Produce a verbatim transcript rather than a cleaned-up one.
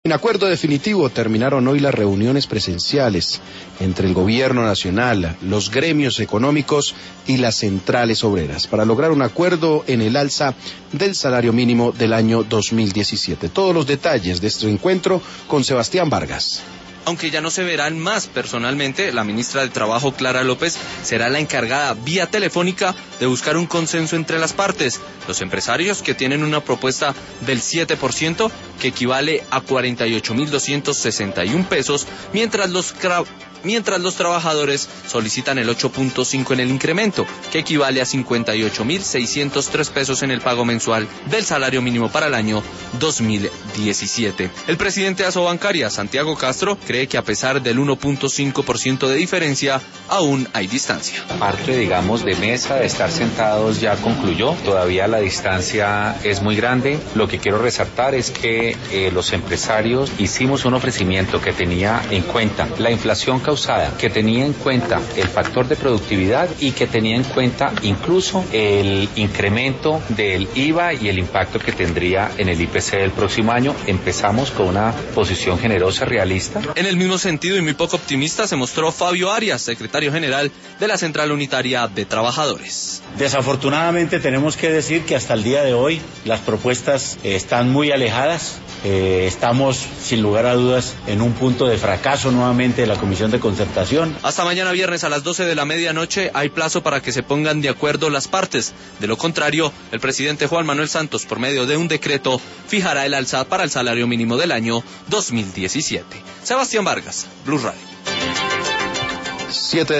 En acuerdo definitivo terminaron hoy las reuniones presenciales entre el gobierno nacional, los gremios económicos y las centrales obreras para lograr un acuerdo en el alza del salario mínimo del año dos mil diecisiete. Todos los detalles de este encuentro con Sebastián Vargas. Aunque ya no se verán más personalmente, la ministra de Trabajo, Clara López, será la encargada vía telefónica de buscar un consenso entre las partes. Los empresarios, que tienen una propuesta del siete por ciento, que equivale a cuarenta y ocho mil doscientos sesenta y un pesos, mientras los mientras los trabajadores solicitan el ocho punto cinco en el incremento, que equivale a cincuenta y ocho mil seiscientos tres pesos en el pago mensual del salario mínimo para el año dos mil diecisiete. El presidente de Asobancaria, Santiago Castro, cree que a pesar del uno punto cinco por ciento de diferencia, aún hay distancia. Parte, digamos, de mesa, de estar sentados ya concluyó. Todavía la distancia es muy grande. Lo que quiero resaltar es que eh, los empresarios hicimos un ofrecimiento que tenía en cuenta la inflación causada, que tenía en cuenta el factor de productividad y que tenía en cuenta incluso el incremento del I V A y el impacto que tendría en el I P C del próximo año. Empezamos con una posición generosa, realista. En el mismo sentido y muy poco optimista se mostró Fabio Arias, secretario general de la Central Unitaria de Trabajadores. Desafortunadamente tenemos que decir que hasta el día de hoy las propuestas eh, están muy alejadas. Eh, estamos sin lugar a dudas en un punto de fracaso nuevamente de la Comisión de Concertación. Hasta mañana viernes a las doce de la medianoche hay plazo para que se pongan de acuerdo las partes. De lo contrario, el presidente Juan Manuel Santos, por medio de un decreto, fijará el alza para el salario mínimo del año dos mil diecisiete. Sebastián Vargas, Blue Radio. Siete